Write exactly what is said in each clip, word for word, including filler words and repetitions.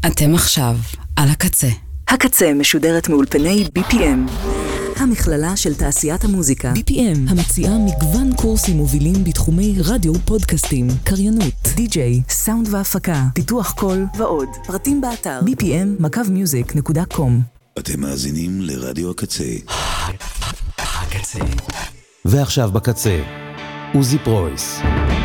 אתם עכשיו על הקצה. הקצה משודרת מאולפני בי פי אם, המכללה של תעשיית המוזיקה. בי פי אם המציעה מגוון קורסים מובילים בתחומי רדיו, פודקאסטים, קריינות, די-ג'יי, סאונד והפקה, פיתוח קול ועוד. פרטים באתר בי פי אם מקו מיוזיק נקודה קום. אתם מאזינים לרדיו הקצה. הקצה. ועכשיו בקצה, עוזי פרויס.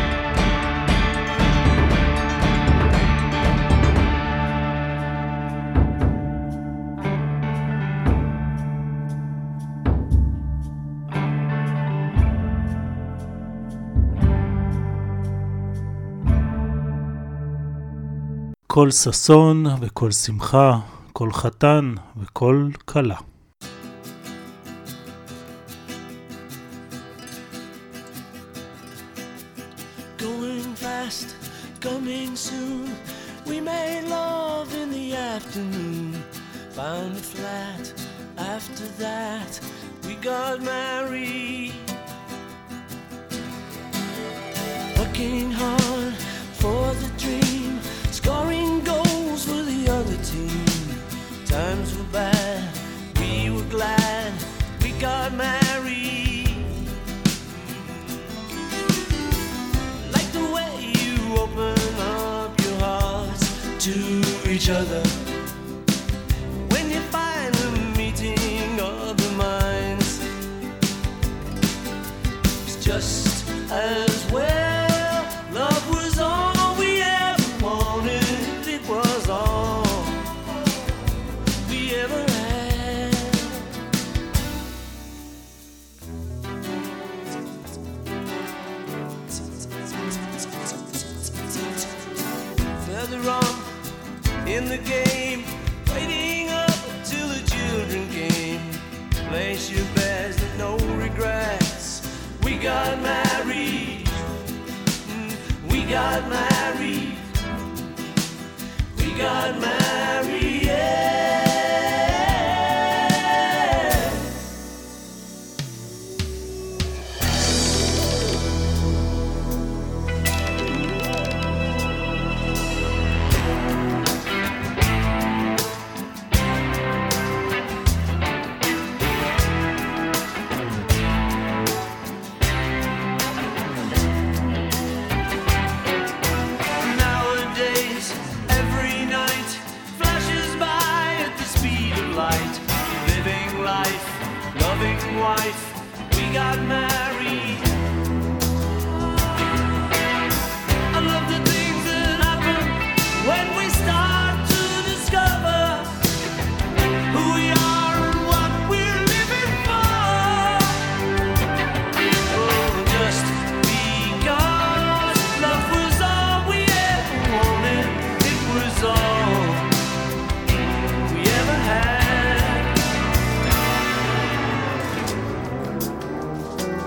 כל ששון וכל שמחה, כל חתן וכל כלה. Going fast, coming soon. We made love in the afternoon. Found a flat. After that, we got married. Working hard for the dream. Scoring goals for the other team. Times were bad, we were glad we got married. Like the way you open up your hearts to each other. When you find a meeting of the minds, it's just as well. Love was all wrong in the game, waiting up till the children came. Place your bets and no regrets. We got married. We got married. We got married. Yeah. Wife, we got married. I love the things that happen when we start to discover who we are and what we're living for. Oh, just because love was all we ever wanted, it was all we ever had.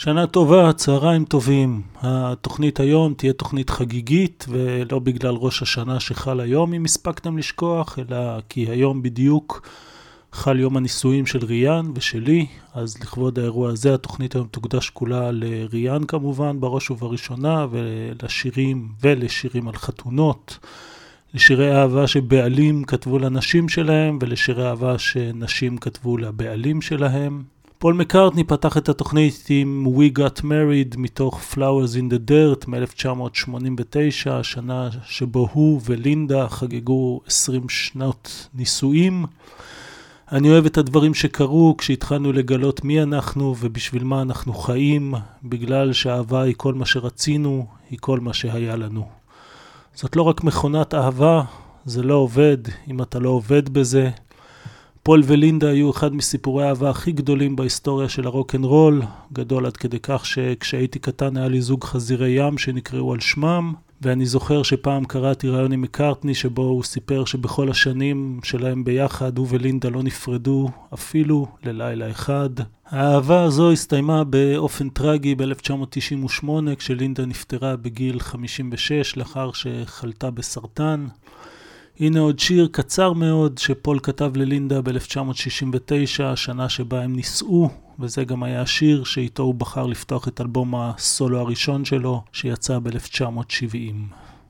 שנה טובה, צהריים טובים. התוכנית היום תהיה תוכנית חגיגית, ולא בגלל ראש השנה שחל היום, אם הספקתם לשכוח, אלא כי היום בדיוק חל יום הנישואים של ריאן ושלי, אז לכבוד האירוע הזה התוכנית היום תוקדש כולה לריאן כמובן, בראש ובראשונה, ולשירים ולשירים על חתונות, לשירי אהבה שבעלים כתבו לנשים שלהם, ולשירי אהבה שנשים כתבו לבעלים שלהם. פול מקארטני פתח את התוכנית עם We Got Married מתוך Flowers in the Dirt מ-אלף תשע מאות שמונים ותשע, השנה שבו הוא ולינדה חגגו עשרים שנות נישואים. אני אוהב את הדברים שקרו כשהתחלנו לגלות מי אנחנו ובשביל מה אנחנו חיים, בגלל שהאהבה היא כל מה שרצינו, היא כל מה שהיה לנו. זאת לא רק מכונת אהבה, זה לא עובד אם אתה לא עובד בזה. פול ולינדה היו אחד מסיפורי האהבה הכי גדולים בהיסטוריה של הרוק אנד רול, גדול עד כדי כך שכשהייתי קטן היה לי זוג חזירי ים שנקראו על שמם, ואני זוכר שפעם קראתי רעיון עם מקארטני שבו הוא סיפר שבכל השנים שלהם ביחד הוא ולינדה לא נפרדו אפילו ללילה אחד. האהבה הזו הסתיימה באופן טרגי ב-אלף תשע מאות תשעים ושמונה כשלינדה נפטרה בגיל חמישים ושש לאחר שחלתה בסרטן. הנה עוד שיר קצר מאוד שפול כתב ללינדה ב-אלף תשע מאות שישים ותשע, השנה שבה הם נישאו, וזה גם היה השיר שאיתו הוא בחר לפתוח את אלבום הסולו הראשון שלו שיצא ב-אלף תשע מאות שבעים.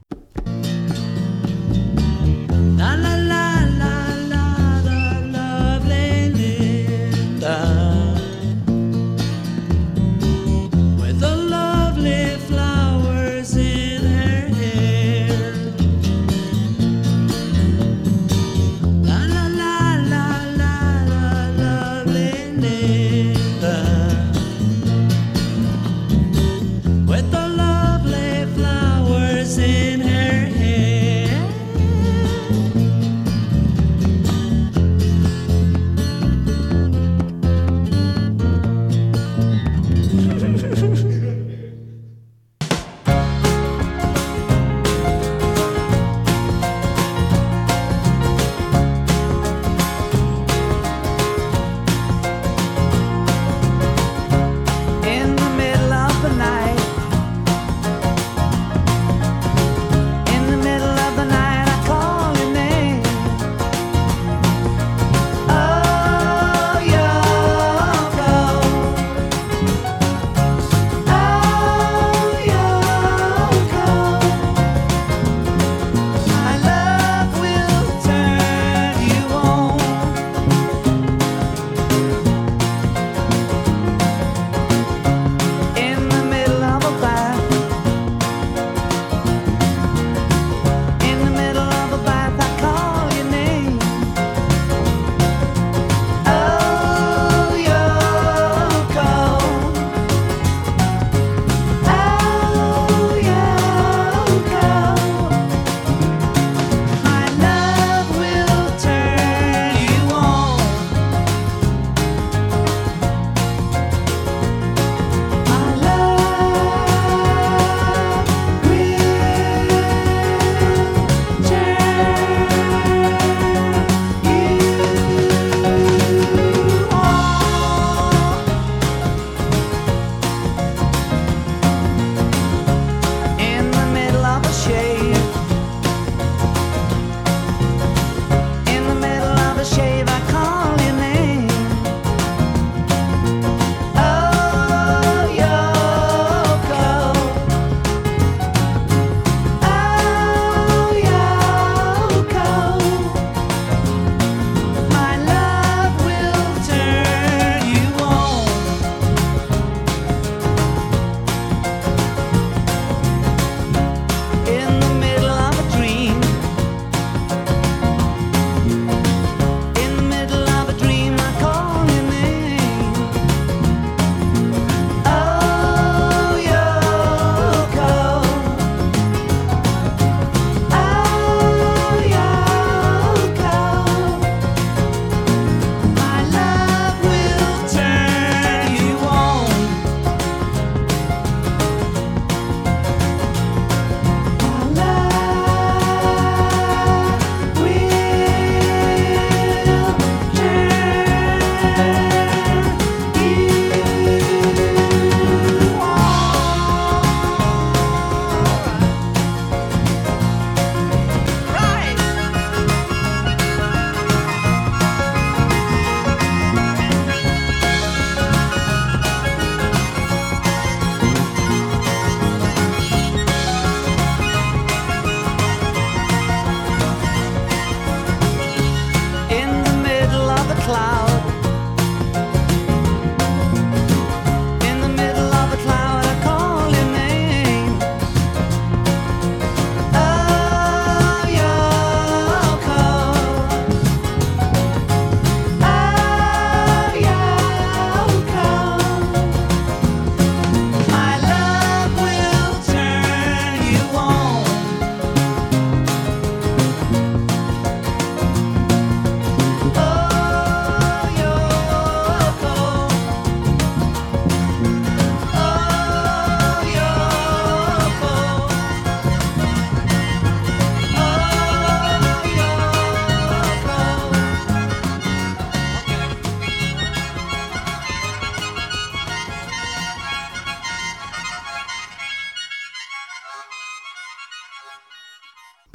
La la la la la la lovely Linda with the lovely flowers in her hair. La la la la la la lovely Linda with the lovely flowers in her hair.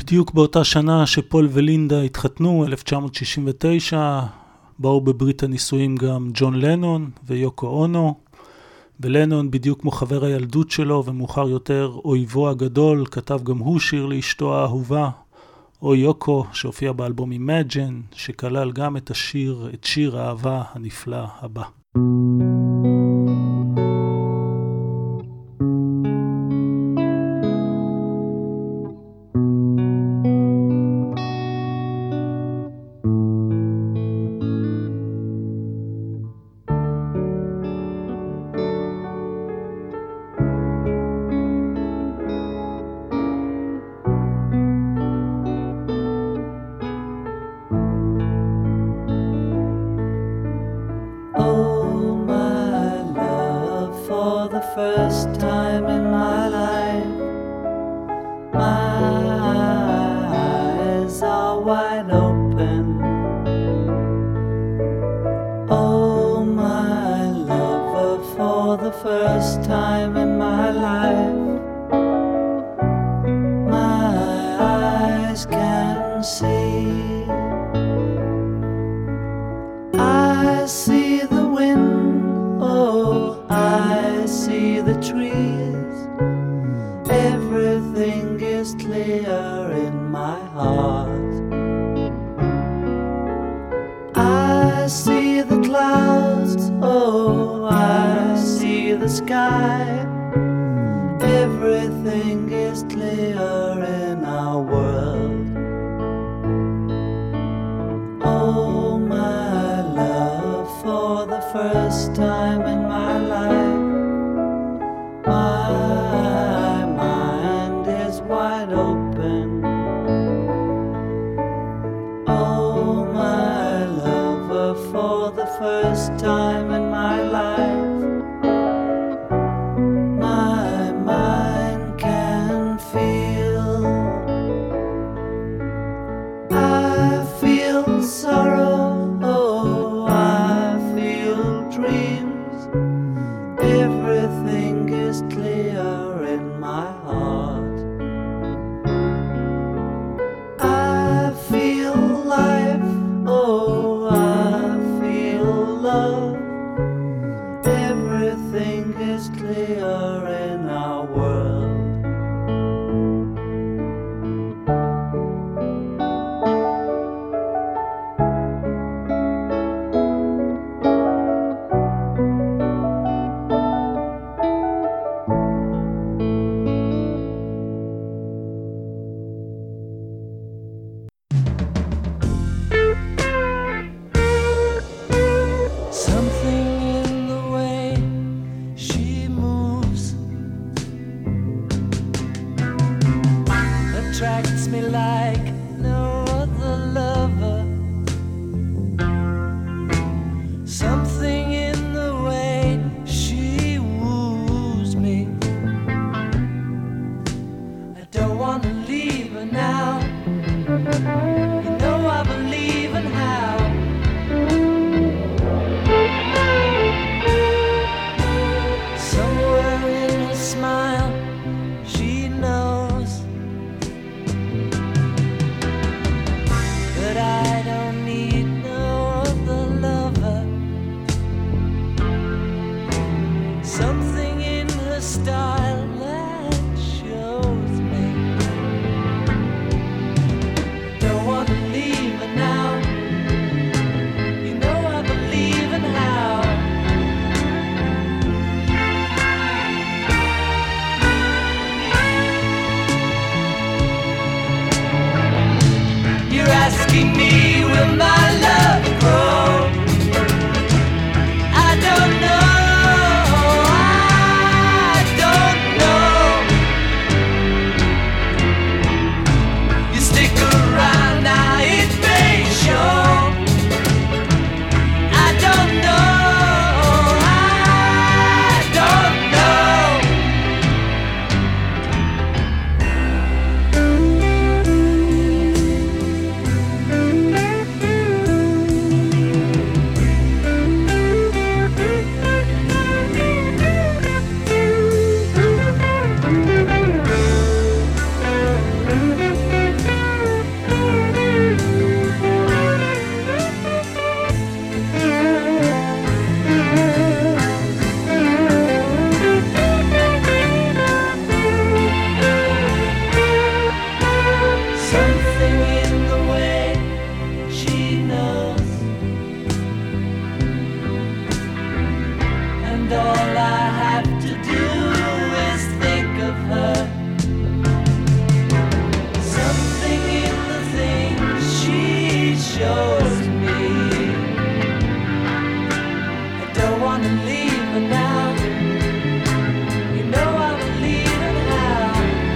בדיוק באותה שנה שפול ולינדה התחתנו, אלף תשע מאות שישים ותשע, באו בברית הנישואים גם ג'ון לנון ויוקו אונו. ולנון, בדיוק כמו חבר הילדות שלו ומאוחר יותר אויבו הגדול, כתב גם הוא שיר לאשתו האהובה, או יוקו, שהופיע באלבום Imagine, שכלל גם את השיר, את שיר האהבה הנפלא הבא. I don't know, I don't and all I have to do is think of her. Something in the things she shows me. I don't want to leave her now. You know I will leave her now.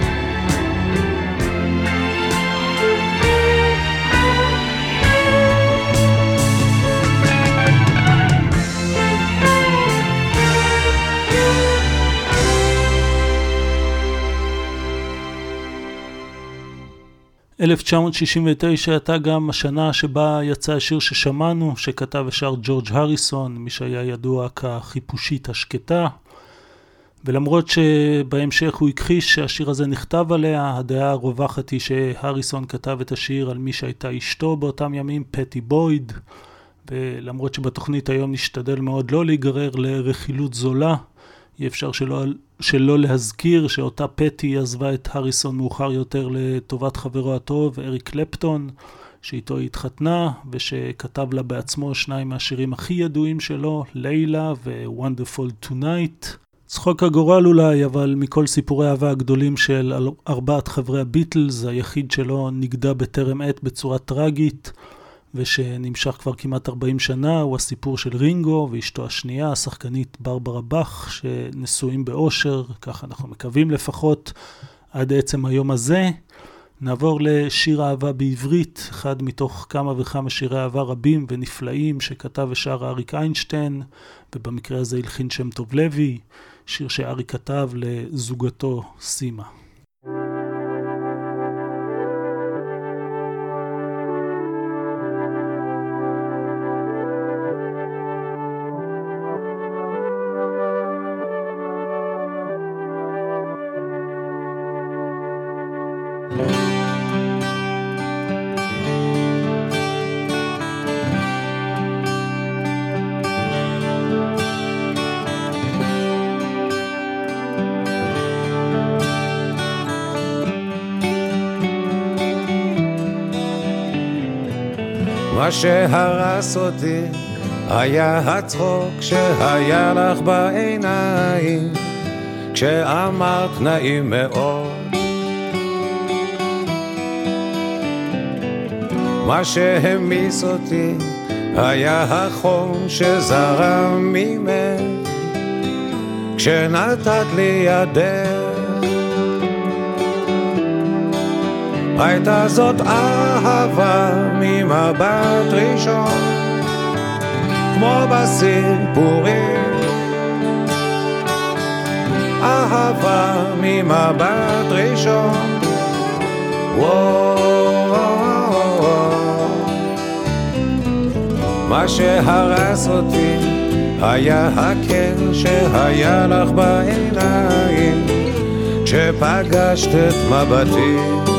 אלף תשע מאות שישים ותשע הייתה גם השנה שבה יצא השיר ששמענו, שכתב ושר ג'ורג' הריסון, מי שהיה ידוע כחיפושית השקטה. ולמרות שבהמשך הוא הכחיש שהשיר הזה נכתב עליה, הדעה הרווחת היא שהריסון כתב את השיר על מי שהייתה אשתו באותם ימים, פטי בויד. ולמרות שבתוכנית היום נשתדל מאוד לא להיגרר לרכילות זולה, אי אפשר שלא, שלא להזכיר שאותה פטי עזבה את הריסון מאוחר יותר לטובת חברו הטוב, אריק קלפטון, שאיתו היא התחתנה, ושכתב לה בעצמו שניים מהשירים הכי ידועים שלו, לילה ו-Wonderful Tonight. צחוק הגורל אולי, אבל מכל סיפורי האהבה הגדולים של ארבעת חברי הביטלס, היחיד שלו נגדע בטרם עת בצורה טרגית, ושנמשך כבר כמעט ארבעים שנה, הוא הסיפור של רינגו ואשתו השנייה, השחקנית ברברה באך, שנשואים באושר, ככה אנחנו מקווים לפחות, עד עצם היום הזה. נעבור לשיר אהבה בעברית, אחד מתוך כמה וכמה שירי אהבה רבים ונפלאים שכתב ושר אריק איינשטיין, ובמקרה הזה הלחין שם טוב לוי, שיר שאריק כתב לזוגתו סימה. מה שהרס אותי היה הצחוק שהיה לך בעיניים כשאמרת נעים מאוד. מה שהמיס אותי היה החום שזרם ממך כשנתת לי ידך. הייתה זאת אהבה ממבט ראשון כמו בסיפורים, אהבה ממבט ראשון. מה שהרס אותי היה הכן שהיה לך בעיניים כשפגשת את מבטי.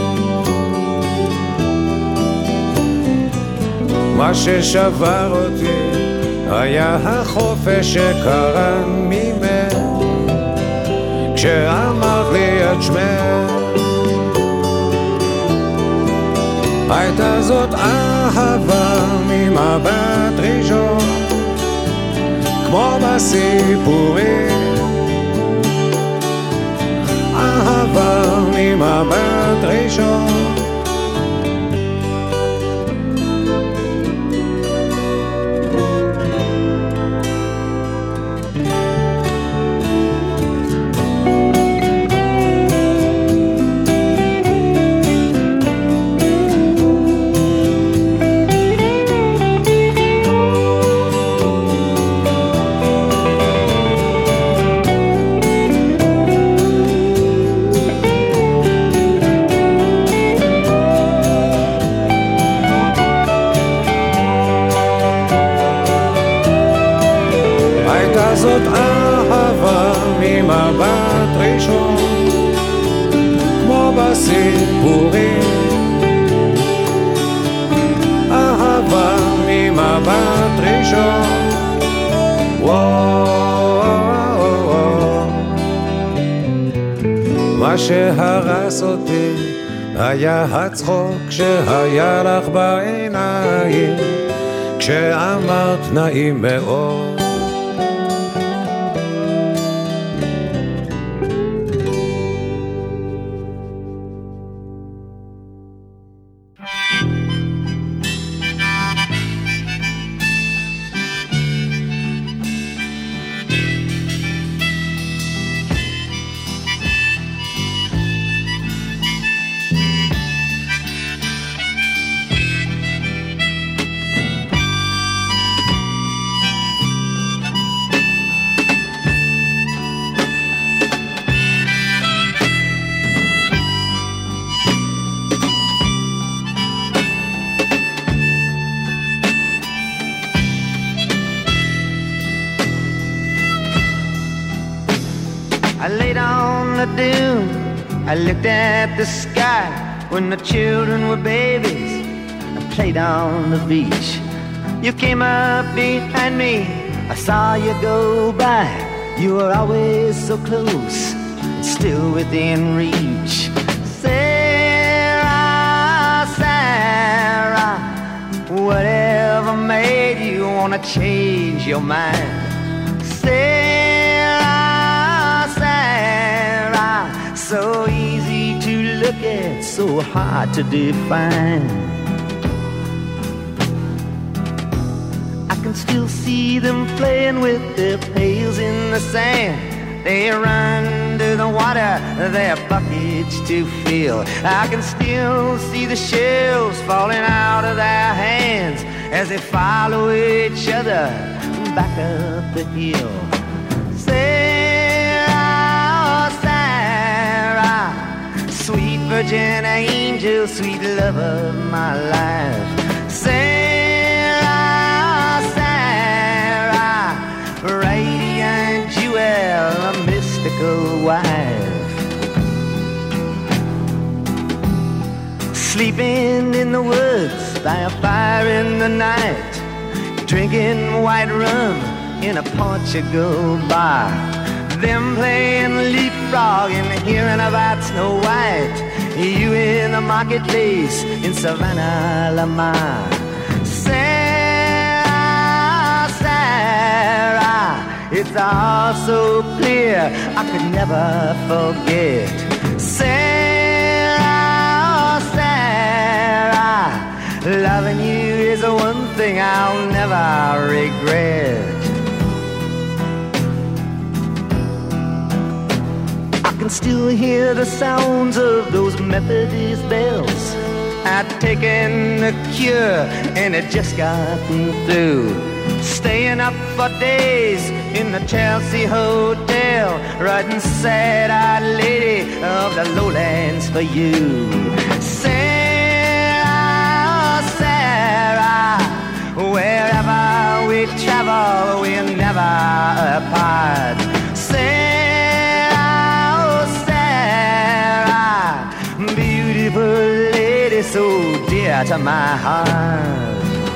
מה ששבר אותי היה החופש שקרן ממך כשאמרת לי את שמך. הייתה זאת אהבה ממבט ראשון כמו בסיפורים, אהבה ממבט ראשון. זאת אהבה ממבט ראשון כמו בסיפורים, אהבה ממבט ראשון. מה שהרס אותי היה הצחוק שהיה לך בעיניים כשאמרת נעים מאוד. I laid on the dune, I looked at the sky when the children were babies. I played on the beach. You came up behind me, I saw you go by. You were always so close, still within reach. Sarah, Sarah, whatever made you wanna change your mind? Sarah, Sarah, so easy to look at, so hard to define. I can still see them playing with their pails in the sand. They run to the water, their buckets to fill. I can still see the shells falling out of their hands as they follow each other back up the hill. Sarah, Sarah, sweet virgin angel, sweet love of my life. Sarah, Sarah, radiant jewel, a mystical wife. Sleeping in the woods by a fire in the night, drinking white rum in a Portugal bar. Them playing leapfrog and hearing about Snow White. You in the marketplace in Savannah, Lamar. Sarah, Sarah, it's all so clear I could never forget. Sarah, Sarah, loving you is the one thing I'll never regret. I can still hear the sounds of those Methodist bells. I'd taken the cure and it just gotten through. Staying up for days in the Chelsea Hotel, writing sad-eyed lady of the lowlands for you. Sarah, Sarah, wherever we travel, we're never apart. Sarah, Sarah, beautiful lady, so dear to my heart.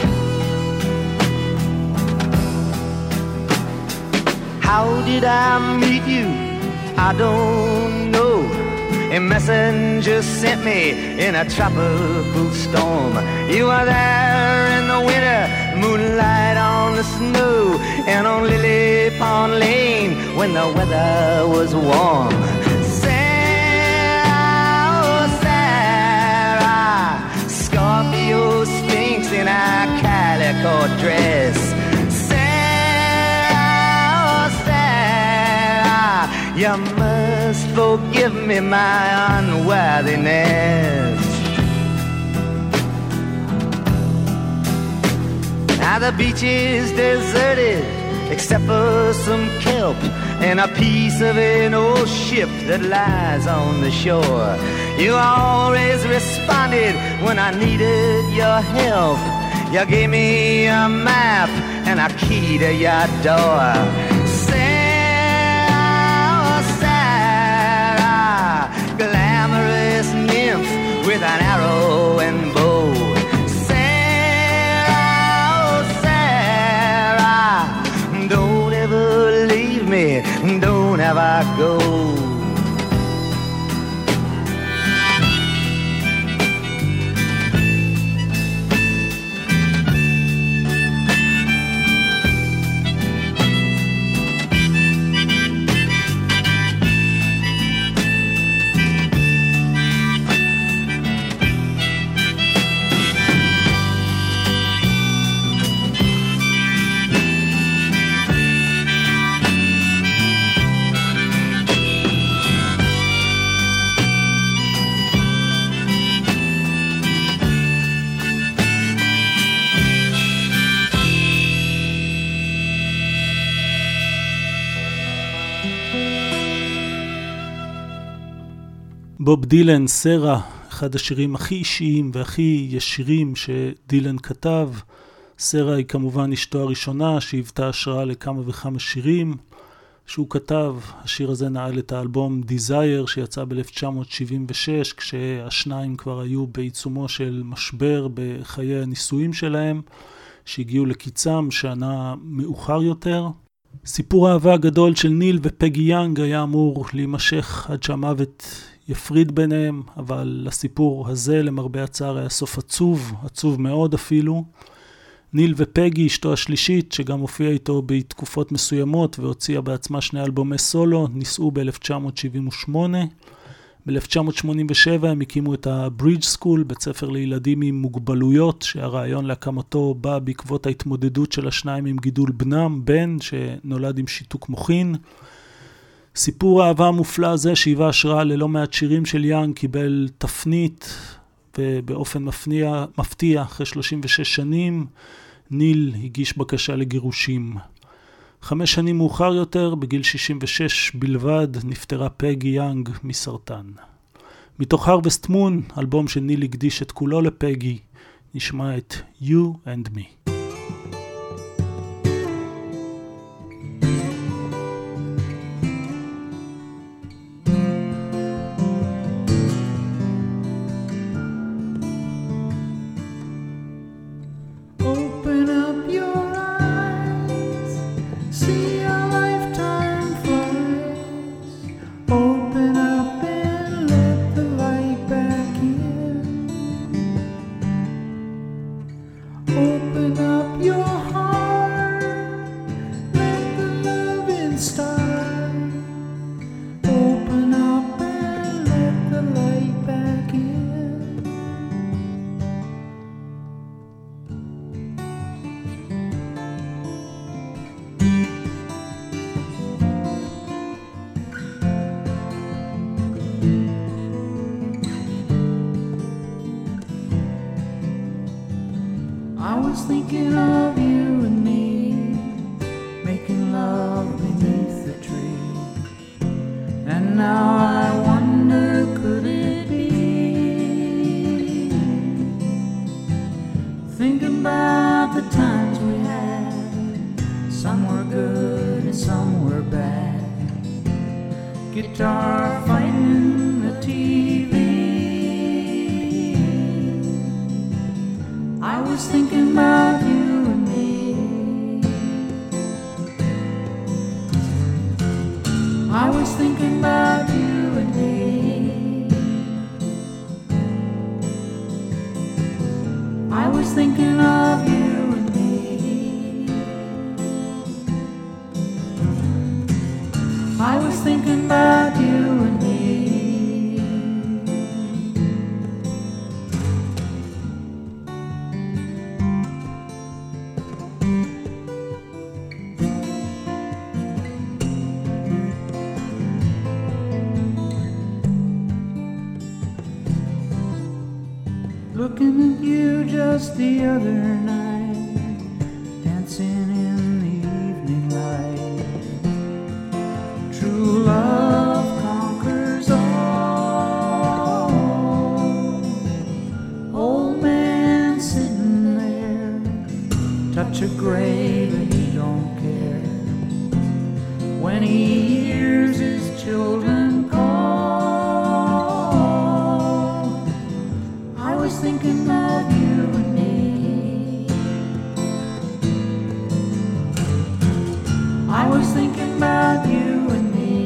How did I meet you? I don't know. A messenger sent me in a tropical storm. You were there in the winter, moonlight on the snow, and on Lily Pond Lane when the weather was warm. Sarah, Sarah, Scorpio Sphinx in a calico dress. You must forgive me my unworthiness. Now the beach is deserted except for some kelp and a piece of an old ship that lies on the shore. You always responded when I needed your help. You gave me a map and a key to your door. Glamorous nymph with an arrow and bow. Sarah, Sarah, don't ever leave me, don't ever go. בוב דילן, סרה, אחד השירים הכי אישיים והכי ישירים שדילן כתב. סרה היא כמובן אשתו הראשונה שהיוותה השראה לכמה וכמה שירים, שהוא כתב. השיר הזה נעל את האלבום Desire שיצא ב-אלף תשע מאות שבעים ושש, כשהשניים כבר היו בעיצומו של משבר בחיי הנישואים שלהם, שהגיעו לקיצם שנה מאוחר יותר. סיפור האהבה הגדול של ניל ופגי יאנג היה אמור להימשך עד שהמוות יפריד ביניהם, אבל לסיפור הזה למרבה הצער היה סוף עצוב, עצוב מאוד אפילו. ניל ופגי, אשתו השלישית, שגם הופיעה איתו בתקופות מסוימות והוציאה בעצמה שני אלבומי סולו, נישאו ב-אלף תשע מאות שבעים ושמונה. ב-אלף תשע מאות שמונים ושבע הם הקימו את הברידג' סקול, בית ספר לילדים עם מוגבלויות, שהרעיון להקמתו בא בעקבות ההתמודדות של השניים עם גידול בנם, בן שנולד עם שיתוק מוחין. סיפור האהבה המופלא הזה שהיווה השראה ללא מעט שירים של יאנג קיבל תפנית, ובאופן מפתיע, מפתיע אחרי שלושים ושש שנים ניל הגיש בקשה לגירושים. חמש שנים מאוחר יותר, בגיל שישים ושש בלבד, נפטרה פגי יאנג מסרטן. מתוך Harvest Moon, אלבום שניל הקדיש את כולו לפגי, נשמע את You and Me. Looking at you just the other night, dancing in the evening light. True love conquers all. Old man sitting there, touch a grave and he don't care. When he hears his children call, I was thinking of you and me. I was thinking about you and me.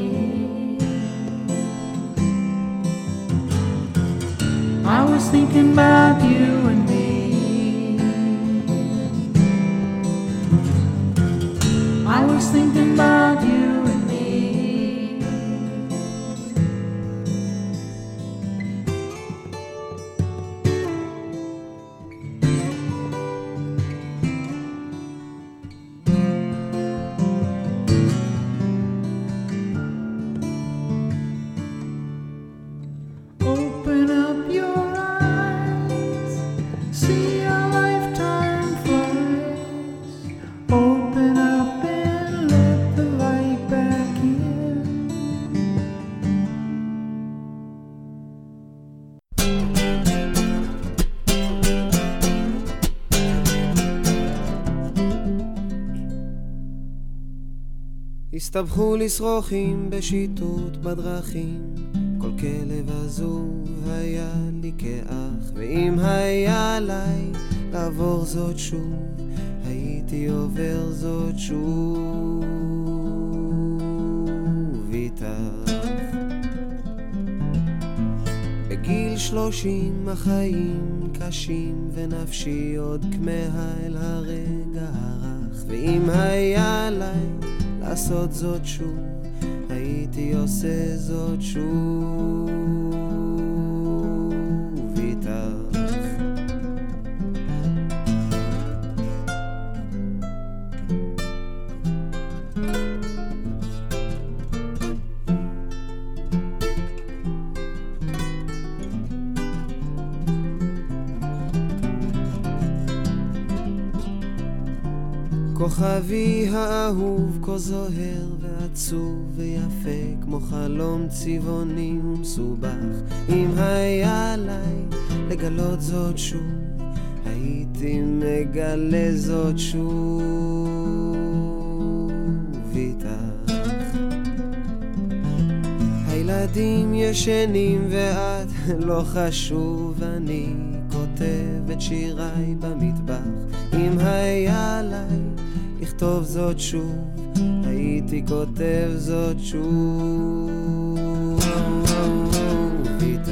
I was thinking about you and me. I was thinking about you and me. Open up your eyes, הסתבכו לשרוכים בשיטוט בדרכים, כל כלב עזוב היה לי כאח, ואם היה עליי לעבור זאת שוב, הייתי עובר זאת שוב איתך. בגיל שלושים החיים קשים, ונפשי עוד כמהה אל הרגע הרך, ואם היה עליי לעשות זאת שוב, הייתי עושה זאת שוב איתך. כוכבי האהוב כה זוהר ועצוב ויפה, כמו חלום צבעוני ומסובך, אם היה עליי לגלות זאת שוב, הייתי מגלה זאת שוב איתך. הילדים ישנים ואת לא חשוב, אני כותב את שיריי במטבח, אם היה עליי לכתוב זאת שוב, הייתי כותב זאת שוב איתך.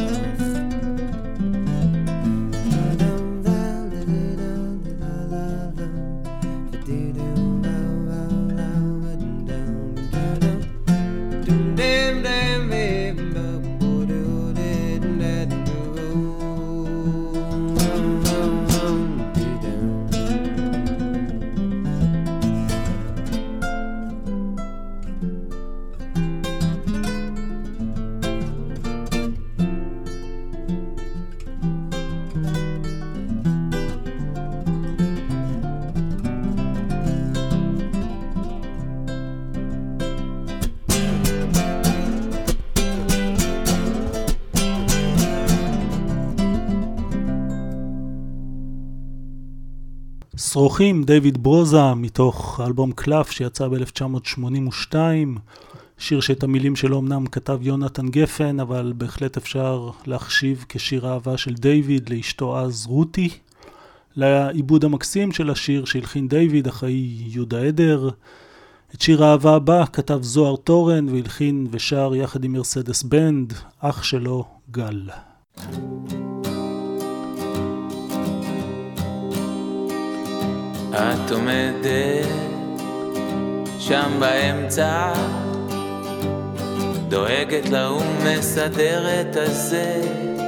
שרוכים, דיוויד ברוזה, מתוך אלבום קלף שיצא ב-אלף תשע מאות שמונים ושתיים, שיר שאת המילים שלו אמנם כתב יונתן גפן, אבל בהחלט אפשר להחשיב כשיר אהבה של דיוויד לאשתו אז רותי. לעיבוד המקסים של השיר שהלחין דיוויד אחרי יהודה עדר. את שיר האהבה הבא כתב זוהר תורן והלחין ושר יחד עם מרסדס בנד, אח שלו גל. את עומדת שם באמצע, דואגת לה ומסדרת הזה,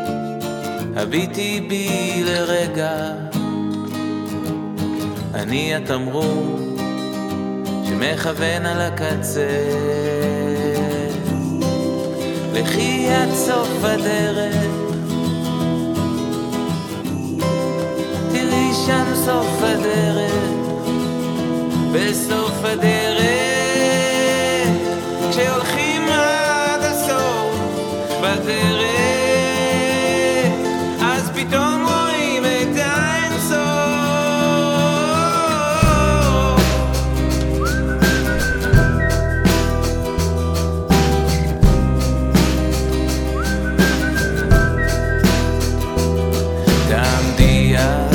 הביטי בי לרגע, אני התמרור שמכוון על הקצה, לכי עד סוף הדרך, תראי שם סוף הדרך, בסוף הדרך, כשהולכים עד הסוף בדרך, אז פתאום רואים את האינסוף. תעמדי את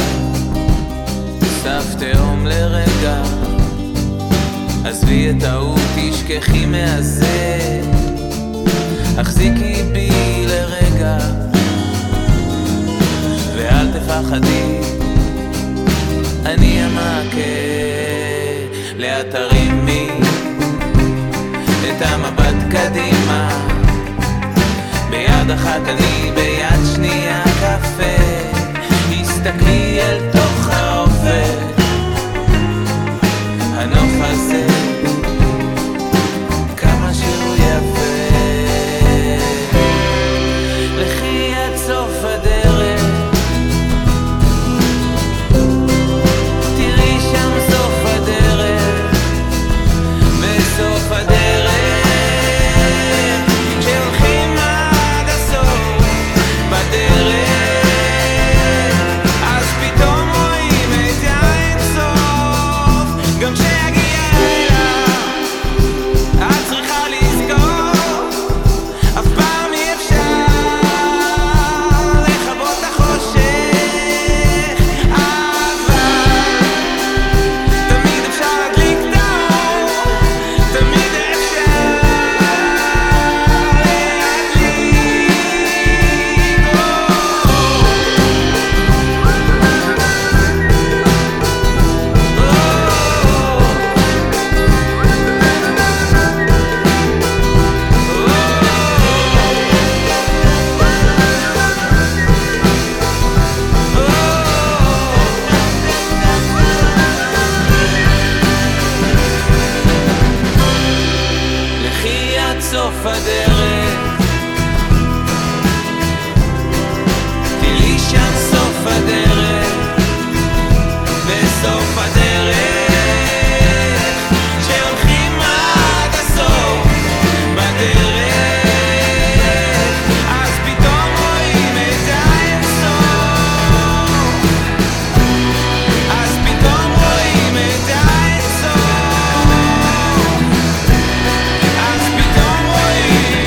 סף תהום לרגע, עזבי את ההוא, תשכחי מהזה, החזיקי בי לרגע, ואל תפחדי, אני המעקה, לאט תרימי את המבט קדימה, ביד אחת אני, ביד שנייה קפה, הסתכלי אל תוך האופק, הנוף הזה כמה שהוא יפה, לכי עד סוף הדרך, תראי שם סוף הדרך, עד סוף הדרך, תראי שם סוף הדרך, בסוף הדרך שהולכים עד הסוף בדרך, אז פתאום רואים את האינסוף, אז פתאום רואים את האינסוף, אז פתאום רואים.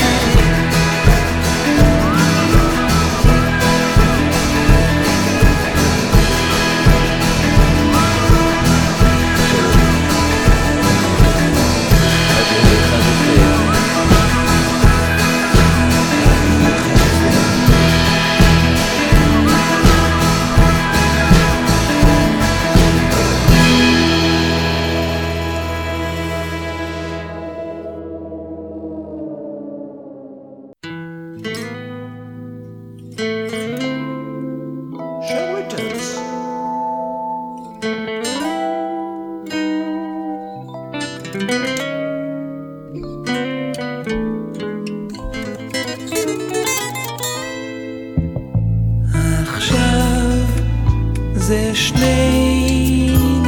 זה שנינו,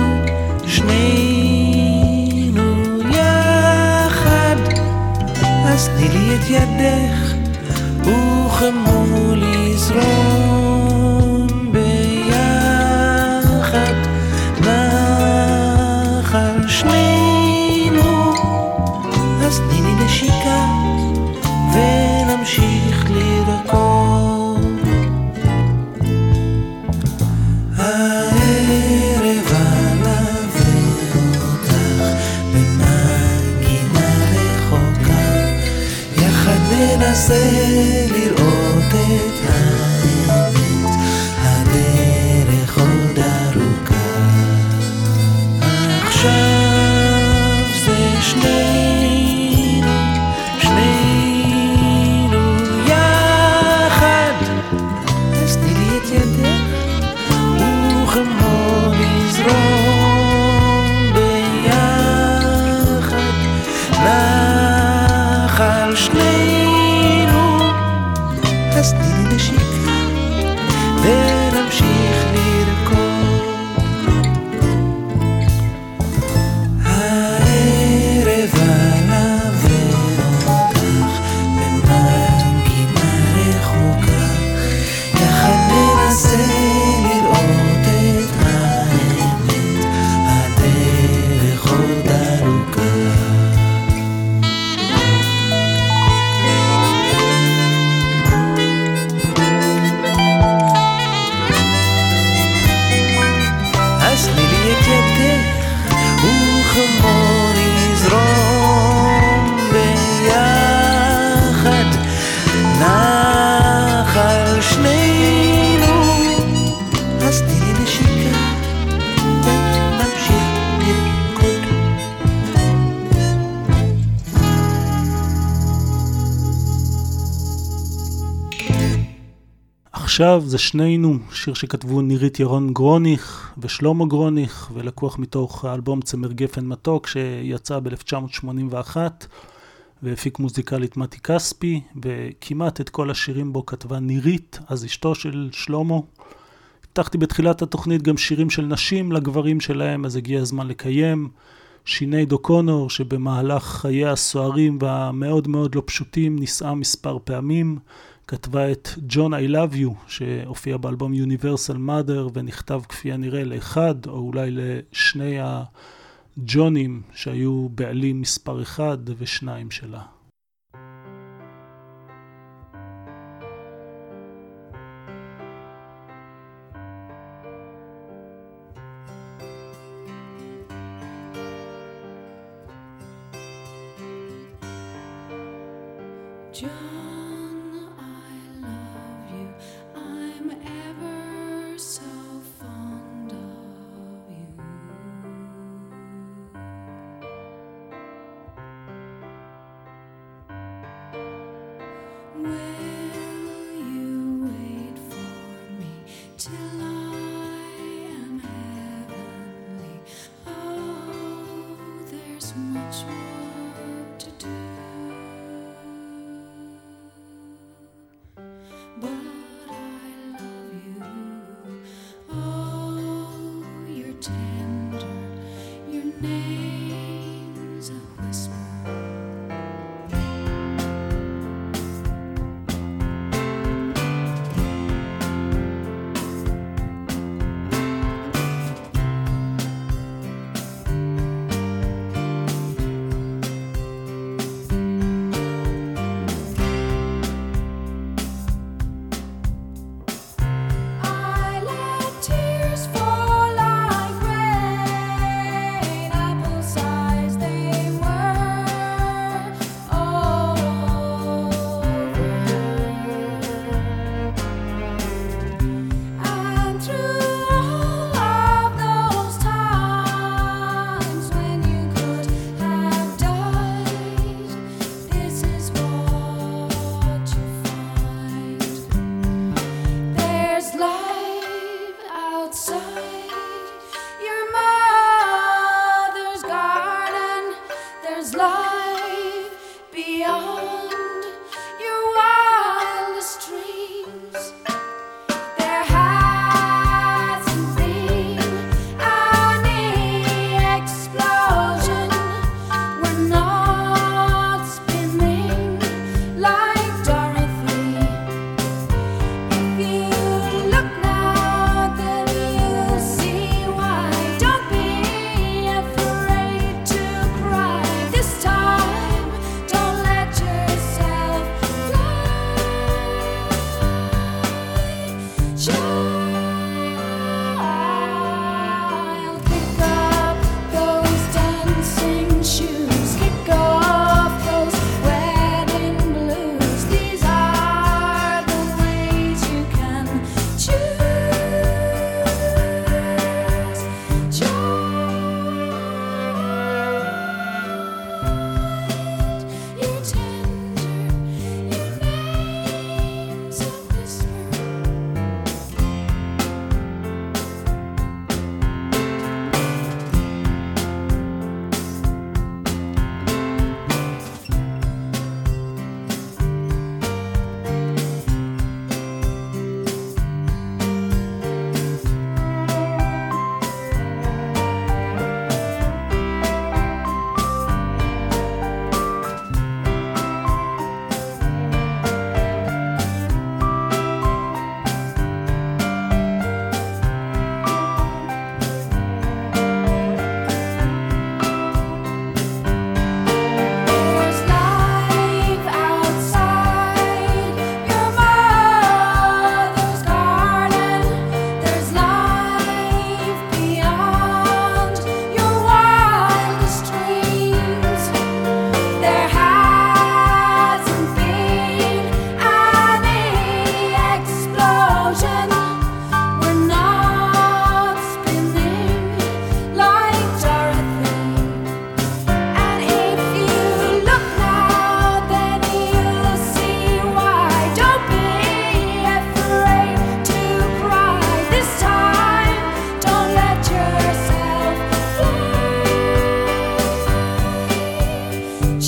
שנינו יחד, אז תני לי את ידך וכמו לזרום ביחד נחל שנינו, אז תני לי נשיקה ונמשיך לרקוד. ננסה לראות את האמת, הדרך עוד ארוכה. עכשיו זה שנינו, שנינו יחד, אז תני לי את ידך וכמו לזרום ביחד נחל שנינו, אז תני לי נשיקה ונמשיך לרקוד. הערב אלווה אותך במנגינה רחוקה, יחד ננסה לראות את האמת, הדרך עוד ארוכה. וכמו נזרום ביחד נחל שנינו, אז תני לי נשיקה ונמשיך לרקוד. עכשיו זה שנינו, שיר שכתבו נירית ירון גרוניך ושלמה גרוניך, ולקוח מתוך האלבום צמר גפן מתוק שיצא ב-אלף תשע מאות שמונים ואחת, והפיק מוזיקלית מתי כספי, וכמעט את כל השירים בו כתבה נירית, אז אשתו של שלמה. פתחתי בתחילת התוכנית גם שירים של נשים לגברים שלהם, אז הגיע הזמן לקיים. שינייד אוקונור, שבמהלך חיי הסוערים והמאוד מאוד לא פשוטים נישאה מספר פעמים, כתבה את John I Love You, שהופיע באלבום Universal Mother, ונכתב כפי הנראה לאחד, או אולי לשני הג'ונים שהיו בעלים מספר אחד ושניים שלה. Much more to do.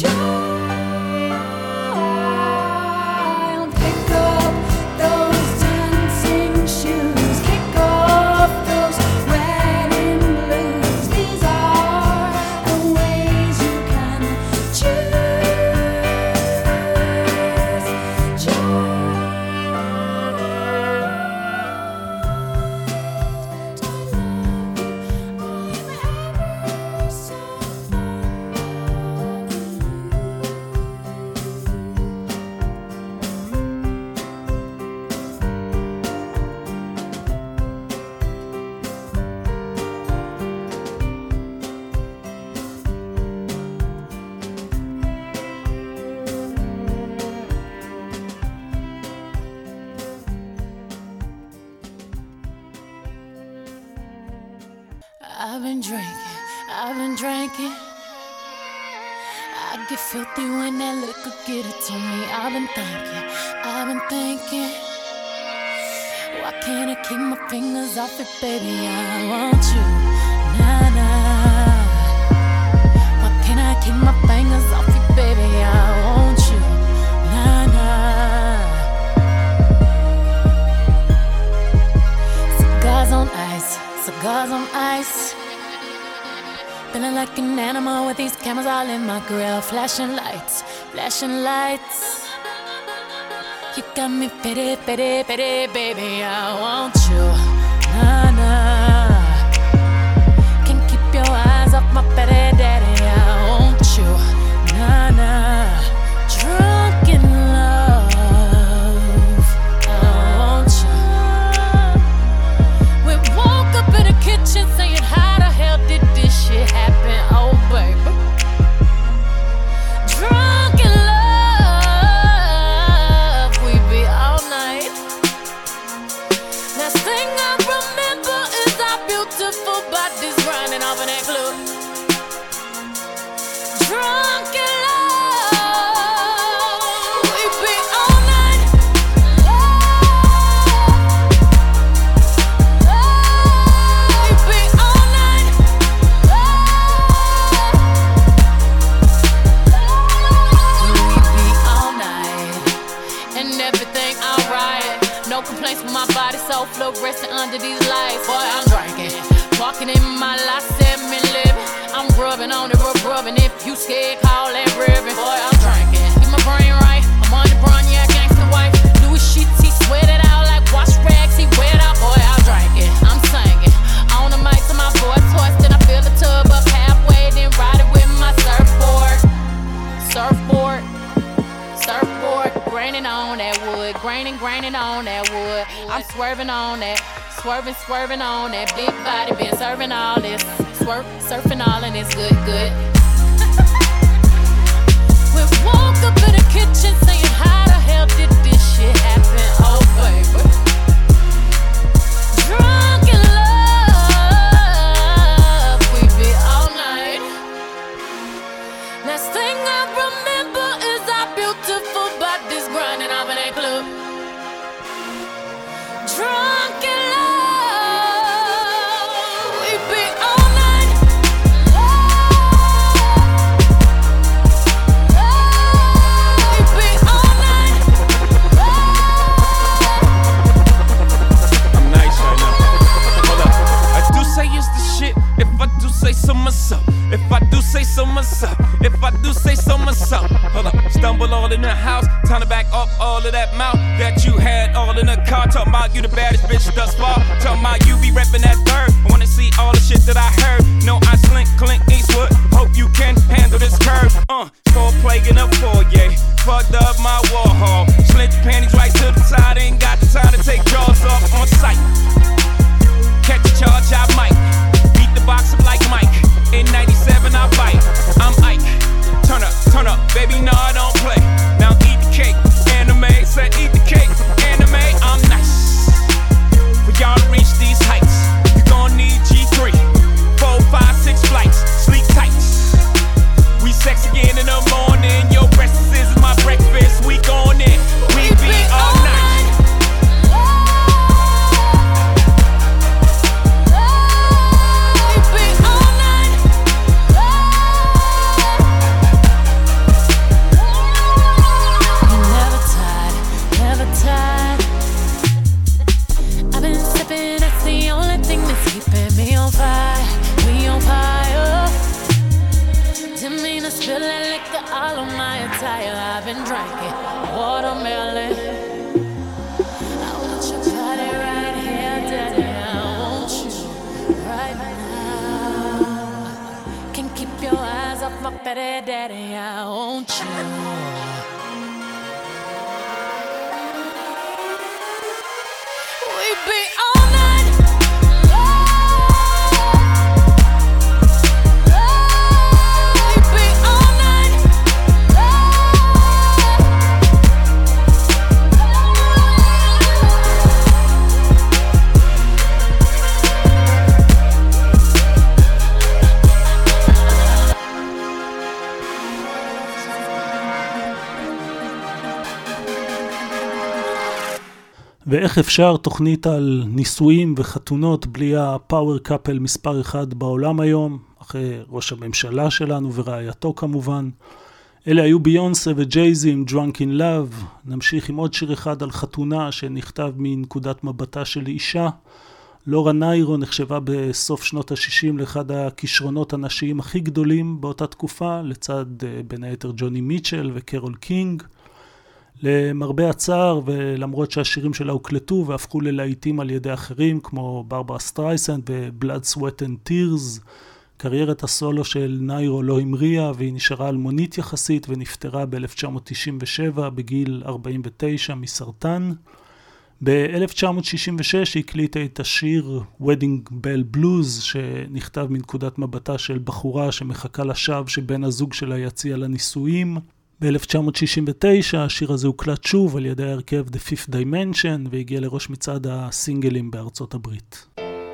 I've been drinking, I've been drinking. I get filthy when that liquor get it to me. I've been thinking, I've been thinking. Why can't I keep my fingers off it, baby? I want you, nah, nah. Why can't I keep my fingers off it, baby? I want you, nah, nah. Cigars on ice, cigars on ice. Feeling like an animal with these cameras all in my grill. Flashing lights, flashing lights. You got me pity, pity, pity, baby. I want you, nah, nah. Can't keep your eyes off my pity, daddy. I want you, nah, nah. Drunk in love, I want you. We woke up in the kitchen saying, how the hell did this shit happen? Oh, baby. Drunk in love, we be all night. Last thing I remember is our beautiful bodies grinding off in that club. Drunk in love, we be all night. Love, we be all night. And everything alright. No complaints with my body, so fluorescent under these lights. Boy, I'm drinking, walking in my life, seven living. I'm rubbing on it, rub rubbing. If you scared, call that ribbon. Boy, I'm drinking, get my brain right. I'm on the brown, yeah, gangsta wife. Louis sheets, he sweat it out like wash rags. He wet out, boy, I'm drinking. I'm singing on the mic to my voice hoarse. Then I fill the tub up halfway, then ride it with my surfboard. Surfboard. Surfboard, graining on that wood, graining, graining on that wood. I'm swerving on that, swerving, swerving on that big body, been serving all this, swerve, surfing all and it's good, good. We woke up in the kitchen saying, how the hell did this shit happen? Oh, baby. Drunk in love, we be all night. Last thing I remember is our beautiful bodies grinding off in that club. Drunk in love, we be all night. Love, we be all night. I'm nice right now. Hold up. I do say it's the shit. If I do say so myself. If I do say so myself. If I do say so myself. Hold up. Stumble all in the house. Time to back up all of that mouth that you had all in the car. Talking about you the baddest bitch thus far. Talking about you be reppin' that third. I wanna see all the shit that I heard. No, I slink, Clint Eastwood. Hope you can handle this curve. Uh, four plague in a foyer. Fucked up my Warhol. Slint your panties right to the side. Ain't got the time to take jaws off on sight. Catch a charge, I might. Beat the box up like Mike. In ninety-seven, I bite. I'm Ike. Turn up, turn up, baby, no, I don't play. Now eat the cake, anime. Said eat the cake, anime. I'm nice. For y'all to reach these heights, you gon' need G three. Four, five, six flights, sleep tight. We sex again in the morning. Your breakfast is my breakfast. We gon' in, we be all night. tell you I've been drinking watermelon. I want your body right here, daddy. I want you right now. Can keep your eyes off my petty daddy. I want you. We be all night. ואיך אפשר תוכנית על נישואים וחתונות בלי הפאוור קאפל מספר אחד בעולם היום, אחרי ראש הממשלה שלנו ורעייתו כמובן. אלה היו ביונסה וג'ייזי עם Drunk in Love. נמשיך עם עוד שיר אחד על חתונה שנכתב מנקודת מבטה של אישה. לורה ניירו נחשבה בסוף שנות ה-שישים לאחד הכישרונות הנשיים הכי גדולים באותה תקופה, לצד בין היתר ג'וני מיטשל וקרול קינג. למרבה הצער, ולמרות שהשירים שלה הוקלטו והפכו ללהיטים על ידי אחרים כמו ברברה סטרייסנד ו-Blood, Sweat and Tears, קריירת הסולו של ניירו לא המריאה והיא נשארה אלמונית יחסית ונפטרה ב-אלף תשע מאות תשעים ושבע בגיל ארבעים ותשע מסרטן. ב-אלף תשע מאות שישים ושש היא הקליטה את השיר Wedding Bell Blues שנכתב מנקודת מבטה של בחורה שמחכה לשווא שבן הזוג שלה יציע לנישואים. ב-אלף תשע מאות שישים ותשע השיר הזה הוקלט שוב על ידי הרכב The Fifth Dimension והגיע לראש מצעד הסינגלים בארצות הברית.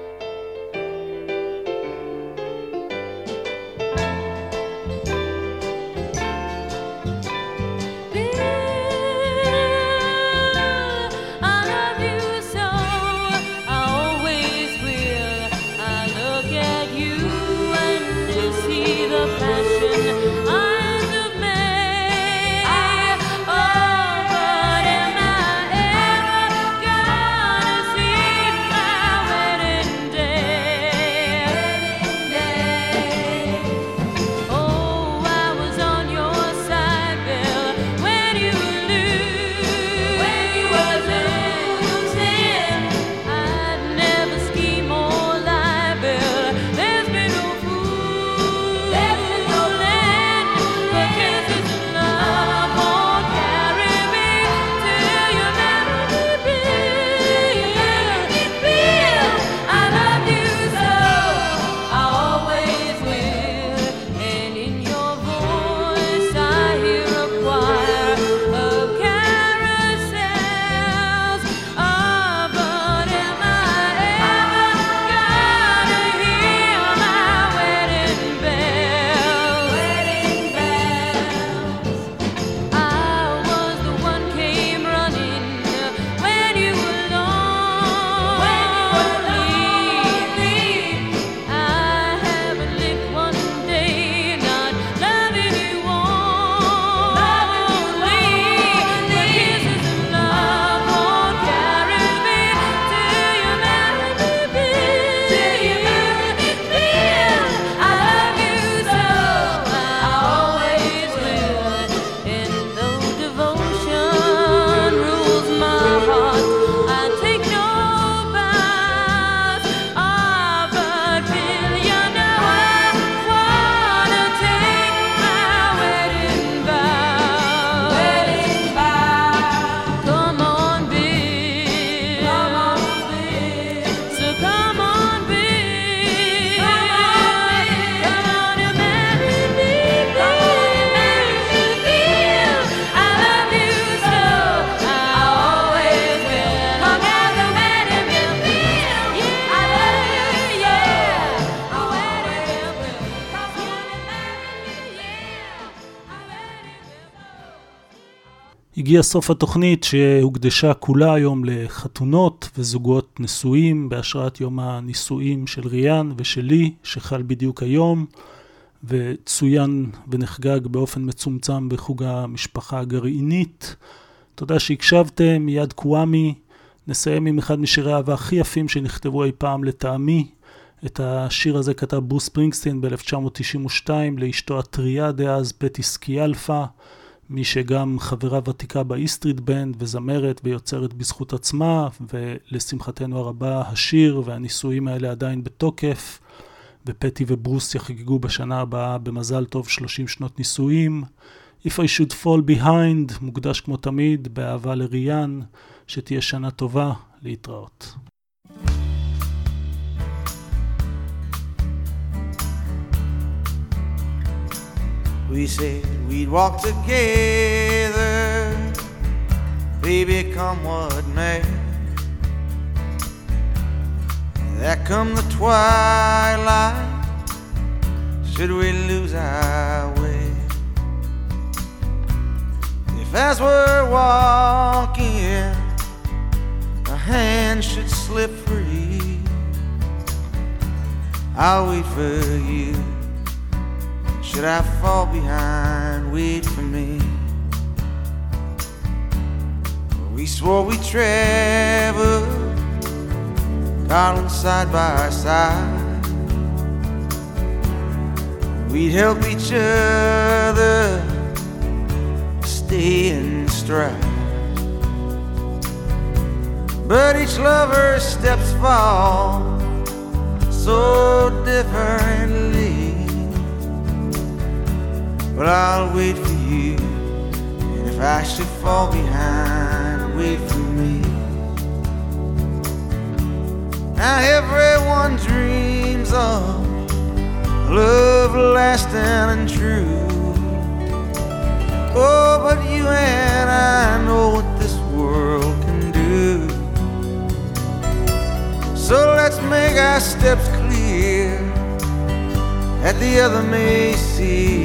הגיע סוף התוכנית שהוקדשה כולה היום לחתונות וזוגות נשואים בהשראת יום הנישואים של ריאן ושלי שחל בדיוק היום וצוין ונחגג באופן מצומצם בחוג המשפחה הגרעינית. תודה שהקשבתם. מיד קוואמי. נסיים עם אחד משירי האהבה הכי יפים שנכתבו אי פעם לטעמי. את השיר הזה כתב ברוס ספרינגסטין ב-אלף תשע מאות תשעים ושתיים לאשתו הטריה דאז פטי סקיאלפה. מי שגם חברה ותיקה באיסטריט בנד וזמרת ויוצרת בזכות עצמה, ולשמחתנו הרבה השיר והניסויים האלה עדיין בתוקף, ופטי וברוס יחגגו בשנה הבאה במזל טוב שלושים שנות ניסויים. If I should fall behind מוקדש כמו תמיד באהבה לריאן, שתהיה שנה טובה, להתראות. We said we'd walk together, baby, come what may. There come the twilight, should we lose our way? If as we're walking, a hand should slip free, I'll wait for you. Should I fall behind, wait for me. We swore we'd travel, darling, side by side. We'd help each other stay in stride. But each lover's steps fall so differently. But I'll wait for you, and if I should fall behind, wait for me. Now everyone dreams of love lasting and true. Oh, but you and I know what this world can do. So let's make our steps clear, that the other may see.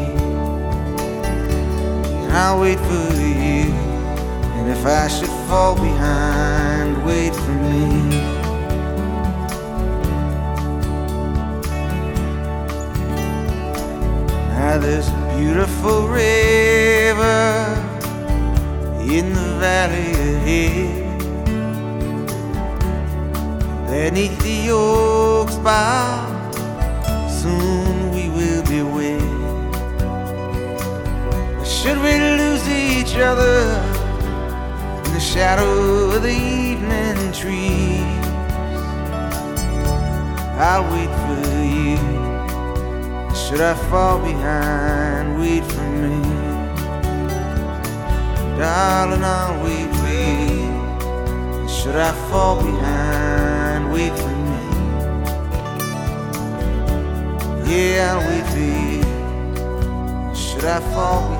I'll wait for you, and if I should fall behind, wait for me. Now there's a beautiful river in the valley ahead. Beneath the oaks bough, soon we will be wed. Should we lose each other in the shadow of the evening trees, I'll wait for you. Should I fall behind, wait for me. Darling, I'll wait for you. Should I fall behind, wait for me. Yeah, I'll wait for you. Should I fall behind?